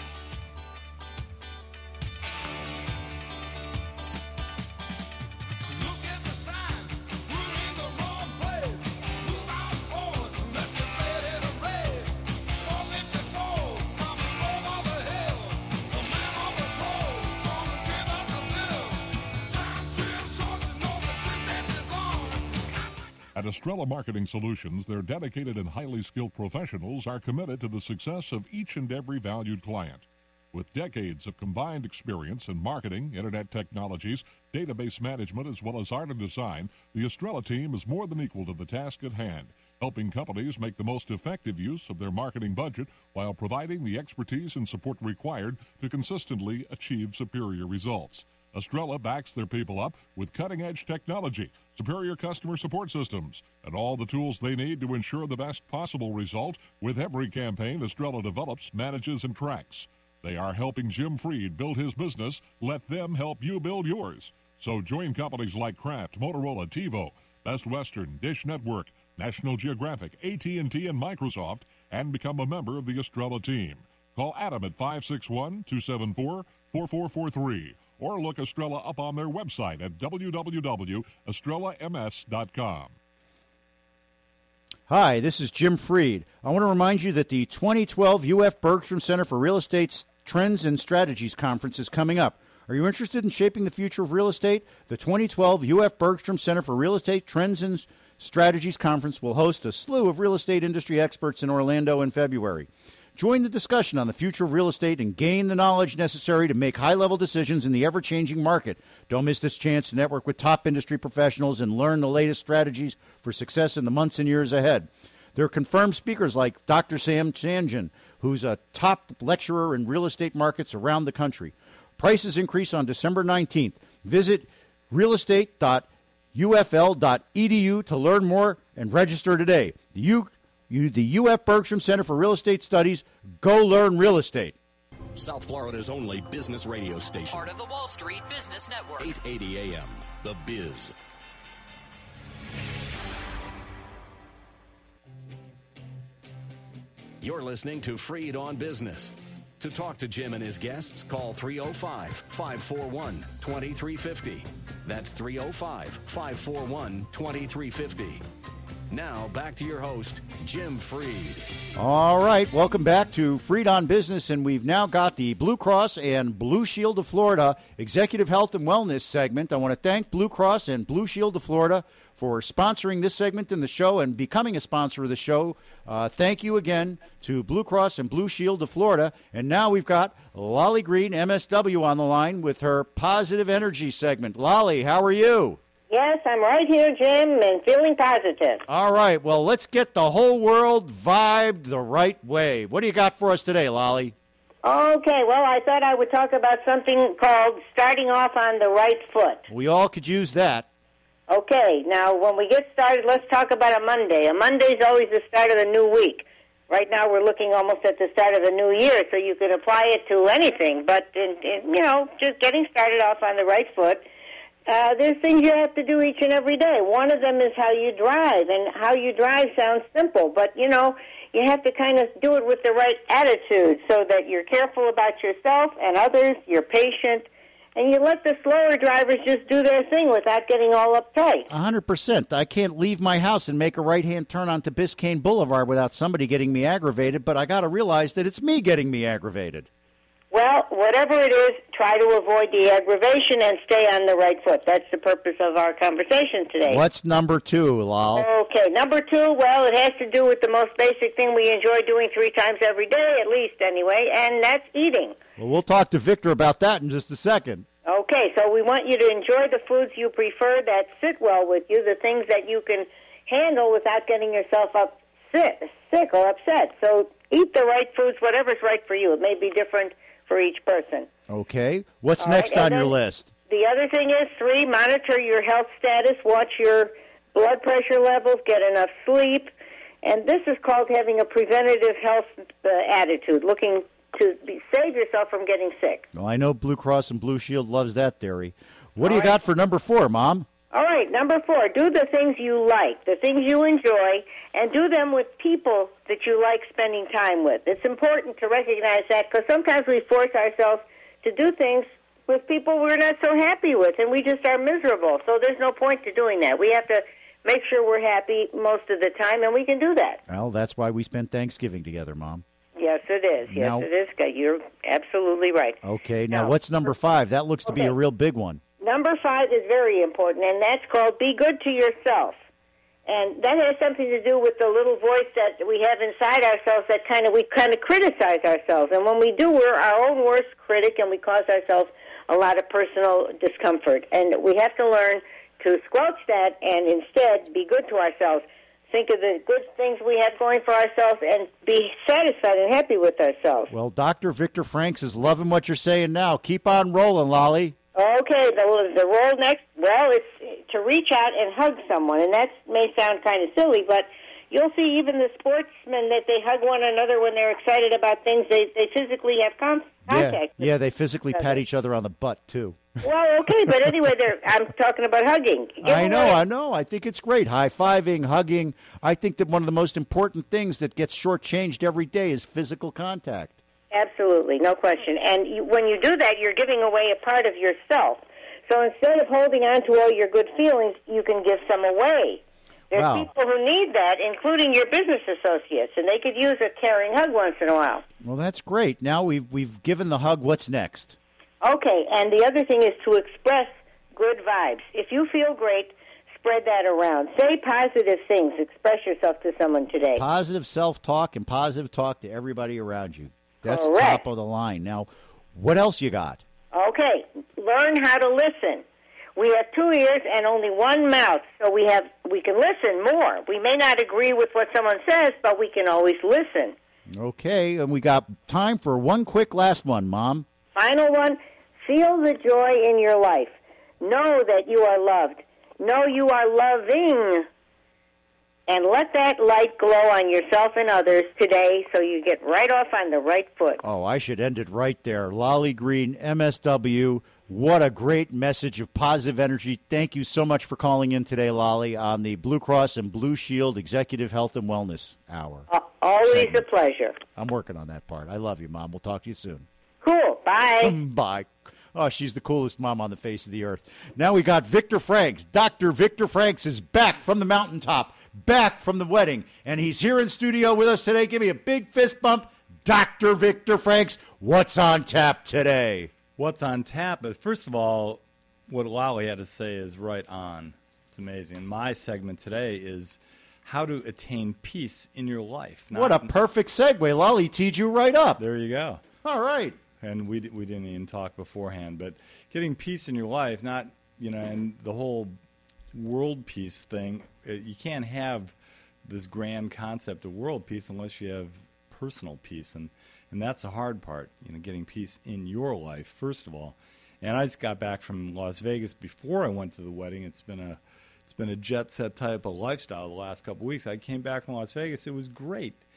At Estrella Marketing Solutions, their dedicated and highly skilled professionals are committed to the success of each and every valued client. With decades of combined experience in marketing, internet technologies, database management, as well as art and design, the Estrella team is more than equal to the task at hand, helping companies make the most effective use of their marketing budget while providing the expertise and support required to consistently achieve superior results. Estrella backs their people up with cutting-edge technology, superior customer support systems, and all the tools they need to ensure the best possible result with every campaign Estrella develops, manages, and tracks. They are helping Jim Freed build his business. Let them help you build yours. So join companies like Kraft, Motorola, TiVo, Best Western, Dish Network, National Geographic, AT&T, and Microsoft, and become a member of the Estrella team. Call Adam at 561-274-4443. Or look Estrella up on their website at www.estrellams.com. Hi, this is Jim Freed. I want to remind you that the 2012 UF Bergstrom Center for Real Estate Trends and Strategies Conference is coming up. Are you interested in shaping the future of real estate? The 2012 UF Bergstrom Center for Real Estate Trends and Strategies Conference will host a slew of real estate industry experts in Orlando in February. Join the discussion on the future of real estate and gain the knowledge necessary to make high-level decisions in the ever-changing market. Don't miss this chance to network with top industry professionals and learn the latest strategies for success in the months and years ahead. There are confirmed speakers like Dr. Sam Chanjan, who's a top lecturer in real estate markets around the country. Prices increase on December 19th. Visit realestate.ufl.edu to learn more and register today. The UF Bergstrom Center for Real Estate Studies. Go learn real estate. South Florida's only business radio station. Part of the Wall Street Business Network. 880 AM, The Biz. You're listening to Freed on Business. To talk to Jim and his guests, call 305-541-2350. That's 305-541-2350. Now, back to your host, Jim Freed. All right, welcome back to Freed on Business, and we've now got the Blue Cross and Blue Shield of Florida Executive Health and Wellness segment. I want to thank Blue Cross and Blue Shield of Florida for sponsoring this segment in the show and becoming a sponsor of the show. Thank you again to Blue Cross and Blue Shield of Florida. And now we've got Lolly Green, MSW, on the line with her Positive Energy segment. Lolly, how are you? Yes, I'm right here, Jim, and feeling positive. All right, well, let's get the whole world vibed the right way. What do you got for us today, Lolly? Okay, well, I thought I would talk about something called starting off on the right foot. We all could use that. Okay, now, when we get started, let's talk about a Monday. A Monday's always the start of the new week. Right now we're looking almost at the start of a new year, so you can apply it to anything. But, just getting started off on the right foot, there's things you have to do each and every day. One of them is how you drive, and how you drive sounds simple, but, you have to kind of do it with the right attitude so that you're careful about yourself and others, you're patient, and you let the slower drivers just do their thing without getting all uptight. 100%. I can't leave my house and make a right-hand turn onto Biscayne Boulevard without somebody getting me aggravated, but I got to realize that it's me getting me aggravated. Well, whatever it is, try to avoid the aggravation and stay on the right foot. That's the purpose of our conversation today. What's number 2, Lal? Okay, number 2, well, it has to do with the most basic thing we enjoy doing 3 times every day, at least anyway, and that's eating. Well, we'll talk to Victor about that in just a second. Okay, so we want you to enjoy the foods you prefer that sit well with you, the things that you can handle without getting yourself sick or upset. So eat the right foods, whatever's right for you. It may be different for each person. Okay. What's All next right, on your then list? The other thing is 3, monitor your health status, watch your blood pressure levels, get enough sleep. And this is called having a preventative health attitude, looking to save yourself from getting sick. Well, I know Blue Cross and Blue Shield loves that theory. What do All you got for number 4, Mom? All right, number 4, do the things you like, the things you enjoy, and do them with people that you like spending time with. It's important to recognize that because sometimes we force ourselves to do things with people we're not so happy with, and we just are miserable. So there's no point to doing that. We have to make sure we're happy most of the time, and we can do that. Well, that's why we spent Thanksgiving together, Mom. Yes, it is. Yes, Now- it is. You're absolutely right. Okay, now what's number 5? That looks to be a real big one. Number 5 is very important, and that's called be good to yourself. And that has something to do with the little voice that we have inside ourselves that we kind of criticize ourselves. And when we do, we're our own worst critic, and we cause ourselves a lot of personal discomfort. And we have to learn to squelch that and instead be good to ourselves. Think of the good things we have going for ourselves and be satisfied and happy with ourselves. Well, Dr. Victor Franks is loving what you're saying now. Keep on rolling, Lolly. Okay, the role next, well, it's to reach out and hug someone, and that may sound kind of silly, but you'll see even the sportsmen that they hug one another when they're excited about things. They physically have contact. Yeah, they physically pat each other on the butt, too. Well, okay, but anyway, I'm talking about hugging. I know. I think it's great. High-fiving, hugging. I think that one of the most important things that gets shortchanged every day is physical contact. Absolutely, no question. And when you do that, you're giving away a part of yourself. So instead of holding on to all your good feelings, you can give some away. There's Wow. people who need that, including your business associates, and they could use a caring hug once in a while. Well, that's great. Now we've given the hug. What's next? Okay, and the other thing is to express good vibes. If you feel great, spread that around. Say positive things. Express yourself to someone today. Positive self-talk and positive talk to everybody around you. That's Correct. top of the line. Now, what else you got? Okay, learn how to listen. We have 2 ears and only one mouth, so we can listen more. We may not agree with what someone says, but we can always listen. Okay, and we got time for one quick last one, Mom. Final one, feel the joy in your life. Know that you are loved. Know you are loving. And let that light glow on yourself and others today so you get right off on the right foot. Oh, I should end it right there. Lolly Green, MSW. What a great message of positive energy. Thank you so much for calling in today, Lolly, on the Blue Cross and Blue Shield Executive Health and Wellness Hour. Always a pleasure. I'm working on that part. I love you, Mom. We'll talk to you soon. Cool. Bye. Bye. Oh, she's the coolest mom on the face of the earth. Now we got Victor Franks. Dr. Victor Franks is back from the mountaintop, back from the wedding, and he's here in studio with us today. Give me a big fist bump. Dr. Victor Franks, what's on tap today? What's on tap? But first of all, what Lolly had to say is right on. It's amazing. And my segment today is how to attain peace in your life. What a perfect segue. Lolly teed you right up. There you go. All right. And we didn't even talk beforehand, but getting peace in your life, not, and the whole world peace thing, you can't have this grand concept of world peace unless you have personal peace, and that's the hard part, getting peace in your life, first of all. And I just got back from Las Vegas before I went to the wedding. It's been a jet set type of lifestyle the last couple of weeks. I came back from Las Vegas. It was great.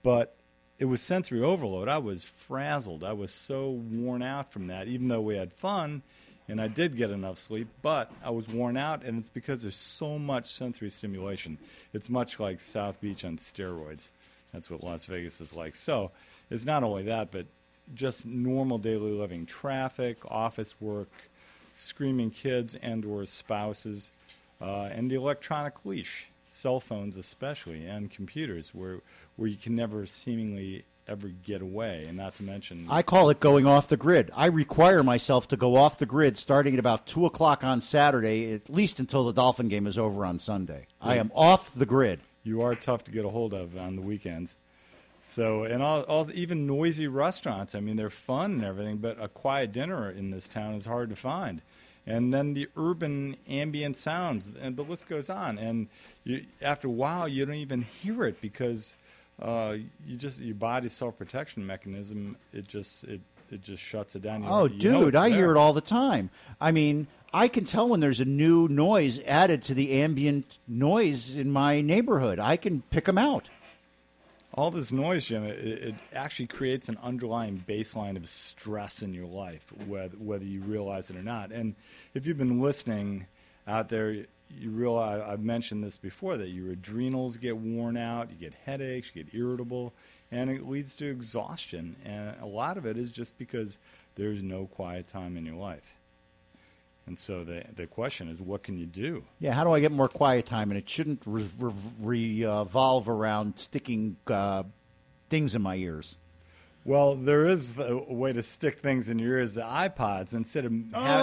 but it was sensory overload. I was frazzled. I was so worn out from that, even though we had fun and I did get enough sleep, but I was worn out, and it's because there's so much sensory stimulation. It's much like South Beach on steroids. That's what Las Vegas is like. So it's not only that, but just normal daily living, traffic, office work, screaming kids and or spouses, and the electronic leash, cell phones especially, and computers, where you can never seemingly ever get away, and not to mention... I call it going off the grid. I require myself to go off the grid starting at about 2 o'clock on Saturday, at least until the Dolphin game is over on Sunday. I am off the grid. You are tough to get a hold of on the weekends. So, and all even noisy restaurants, I mean, they're fun and everything, but a quiet dinner in this town is hard to find. And then the urban ambient sounds, and the list goes on. And after a while, you don't even hear it because... your body's self-protection mechanism, it just shuts it down. I hear it all the time. I mean, I can tell when there's a new noise added to the ambient noise in my neighborhood. I can pick them out. All this noise, Jim, it actually creates an underlying baseline of stress in your life, whether you realize it or not. And if you've been listening out there, you realize, I've mentioned this before, that your adrenals get worn out, you get headaches, you get irritable, and it leads to exhaustion. And a lot of it is just because there's no quiet time in your life. And so the question is, what can you do? Yeah, how do I get more quiet time? And it shouldn't revolve around sticking things in my ears. Well, there is a way to stick things in your ears. The iPods, instead of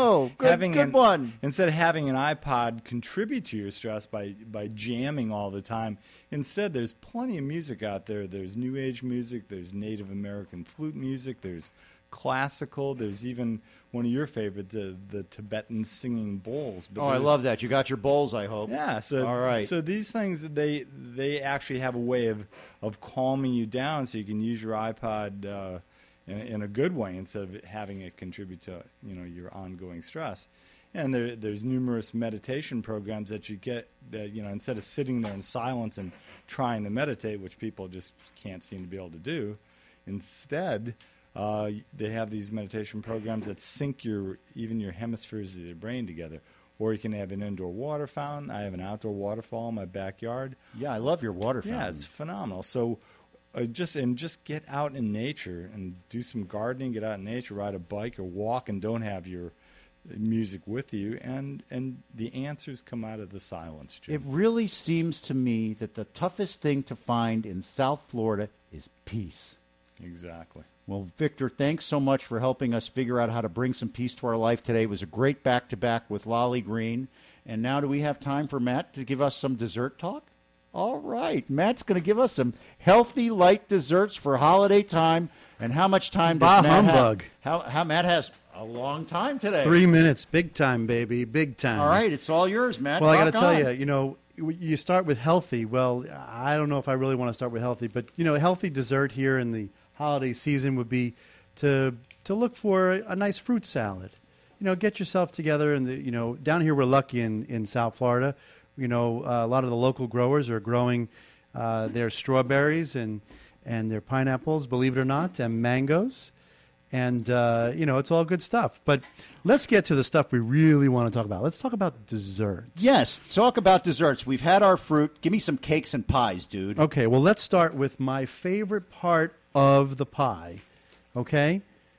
instead of having an iPod contribute to your stress by jamming all the time, instead there's plenty of music out there. There's New Age music. There's Native American flute music. There's classical. There's even one of your favorite, the Tibetan singing bowls. But I love that. You got your bowls, I hope. Yeah. So all right. So these things, they actually have a way of calming you down, so you can use your iPod in a good way instead of having it contribute to your ongoing stress. And there's numerous meditation programs that you get that instead of sitting there in silence and trying to meditate, which people just can't seem to be able to do, instead. They have these meditation programs that sync your hemispheres of your brain together. Or you can have an indoor water fountain. I have an outdoor waterfall in my backyard. Yeah, I love your water fountain. Yeah, it's phenomenal. So just get out in nature and do some gardening, get out in nature, ride a bike or walk, and don't have your music with you. And the answers come out of the silence, Jim. It really seems to me that the toughest thing to find in South Florida is peace. Exactly. Well, Victor, thanks so much for helping us figure out how to bring some peace to our life today. It was a great back-to-back with Lolly Green. And now do we have time for Matt to give us some dessert talk? All right. Matt's going to give us some healthy, light desserts for holiday time. And how much time does Matt humbug. have? How Matt has a long time today. 3 minutes. Big time, baby. Big time. All right. It's all yours, Matt. Well, I got to tell on. you, you start with healthy. Well, I don't know if I really want to start with healthy, but, healthy dessert here in the holiday season would be to look for a nice fruit salad. Get yourself together, and down here we're lucky in South Florida. A lot of the local growers are growing their strawberries and their pineapples, believe it or not, and mangoes, and it's all good stuff. But let's get to the stuff we really want to talk about. Let's talk about desserts. Yes, talk about desserts. We've had our fruit. Give me some cakes and pies, dude. Okay, well, let's start with my favorite part of the pie, okay?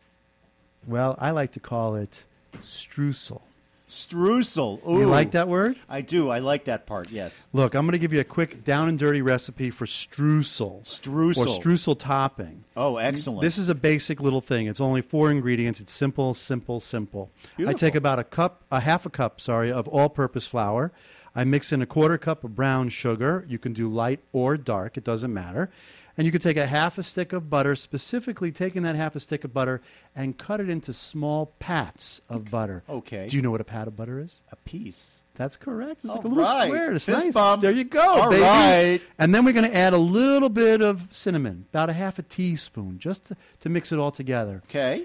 Well, I like to call it streusel. Streusel. Ooh. You like that word? I do. I like that part, yes. Look, I'm going to give you a quick down and dirty recipe for streusel. Streusel. Or streusel topping. Oh, excellent. This is a basic little thing. It's only 4 ingredients. It's simple, simple, simple. Beautiful. I take about half a cup of all-purpose flour. I mix in a 1/4 cup of brown sugar. You can do light or dark. It doesn't matter. And you can take a half a stick of butter, specifically taking that half a stick of butter and cut it into small pats of butter. Okay. Do you know what a pat of butter is? A piece. That's correct. It's All like a little right. square. It's Fist nice. bump. There you go, All baby. right. And then we're going to add a little bit of cinnamon, about a half a teaspoon, just to mix it all together. Okay.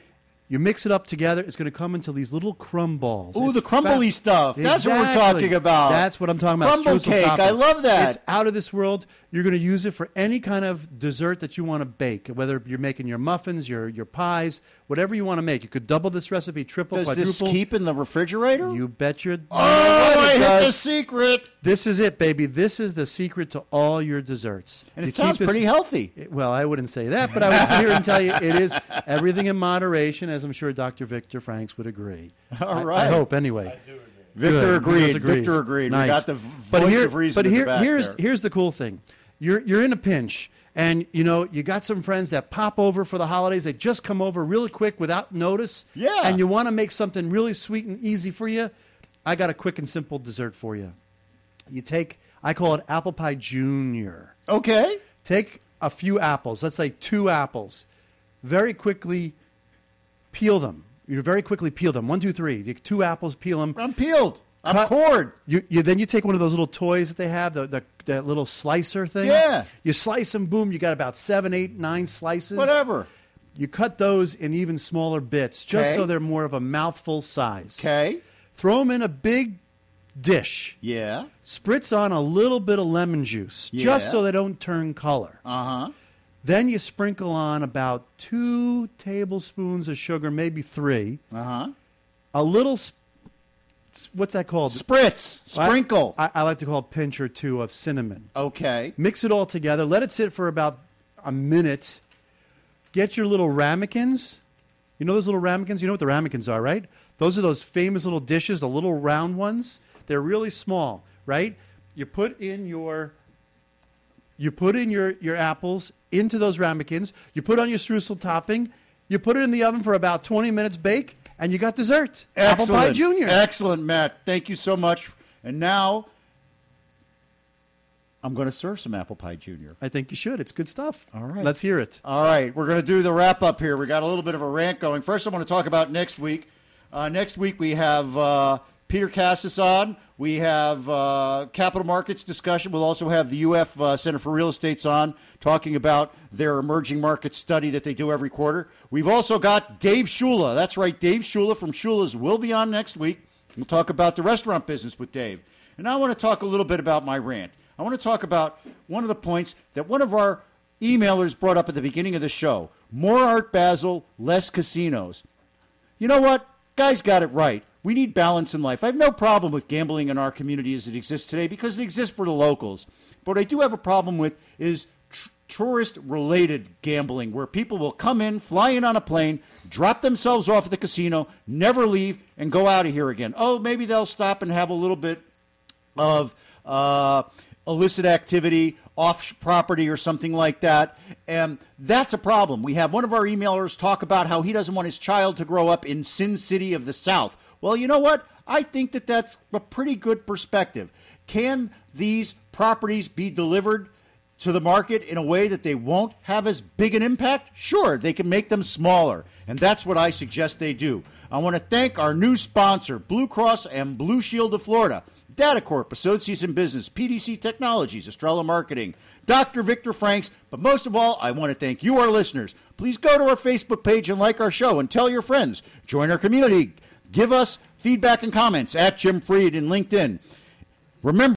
You mix it up together. It's going to come into these little crumb balls. Ooh, It's the crumbly stuff. That's what we're Exactly. talking about. That's what I'm talking about. Crumble Streusel cake. topping. I love that. It's out of this world. You're going to use it for any kind of dessert that you want to bake, whether you're making your muffins, your pies, whatever you want to make. You could double this recipe, triple, Does quadruple. this keep in the refrigerator? You bet your... Oh, I hit the does. secret. This is it, baby. This is the secret to all your desserts. And You it sounds keep this- pretty healthy. Well, I wouldn't say that, but I would sit here and tell you it is everything in moderation, as I'm sure Dr. Victor Franks would agree. All I right. hope, anyway. Victor Good. agreed. He agrees. Victor agreed. Nice. We got the voice of reason in the back there. Here's the cool thing. You're in a pinch, and you got some friends that pop over for the holidays. They just come over really quick without notice. Yeah. And you want to make something really sweet and easy for you. I got a quick and simple dessert for you. You take, I call it apple pie junior. Okay. Take a few apples. Let's say 2 apples. Very quickly peel them. You very quickly peel them. 1, 2, 3. You take 2 apples, peel them. I'm peeled. I'm cored. Then you take one of those little toys that they have, that little slicer thing. Yeah. You slice them, boom, you got about 7, 8, 9 slices. Whatever. You cut those in even smaller bits, just Okay. so they're more of a mouthful size. Okay. Throw them in a big dish. Yeah. Spritz on a little bit of lemon juice, Yeah. just so they don't turn color. Uh-huh. Then you sprinkle on about 2 tablespoons of sugar, maybe 3. Uh-huh. A little, what's that called? Spritz. Sprinkle. I like to call a pinch or 2 of cinnamon. Okay. Mix it all together. Let it sit for about a minute. Get your little ramekins. You know those little ramekins? You know what the ramekins are, right? Those are those famous little dishes, the little round ones. They're really small, right? You put in your apples into those ramekins. You put on your streusel topping. You put it in the oven for about 20 minutes, bake, and you got dessert. Apple pie junior. Excellent, Matt. Thank you so much. And now I'm going to serve some apple pie junior. I think you should. It's good stuff. All right. Let's hear it. All right. We're going to do the wrap up here. We got a little bit of a rant going. First, I want to talk about next week. Next week, we have Peter Cassis on. We have capital markets discussion. We'll also have the UF Center for Real Estate's on, talking about their emerging market study that they do every quarter. We've also got Dave Shula. That's right, Dave Shula from Shula's will be on next week. We'll talk about the restaurant business with Dave. And I want to talk a little bit about my rant. I want to talk about one of the points that one of our emailers brought up at the beginning of the show. More Art Basel, less casinos. You know what? Guys got it right. We need balance in life. I have no problem with gambling in our community as it exists today because it exists for the locals. But what I do have a problem with is tourist-related gambling, where people will come in, fly in on a plane, drop themselves off at the casino, never leave, and go out of here again. Oh, maybe they'll stop and have a little bit of illicit activity off property or something like that. And that's a problem. We have one of our emailers talk about how he doesn't want his child to grow up in Sin City of the South. Well, you know what? I think that that's a pretty good perspective. Can these properties be delivered to the market in a way that they won't have as big an impact? Sure, they can make them smaller. And that's what I suggest they do. I want to thank our new sponsor, Blue Cross and Blue Shield of Florida, DataCorp, Associates in Business, PDC Technologies, Estrella Marketing, Dr. Victor Franks, but most of all, I want to thank you, our listeners. Please go to our Facebook page and like our show and tell your friends. Join our community. Give us feedback and comments at Jim Fried and LinkedIn. Remember,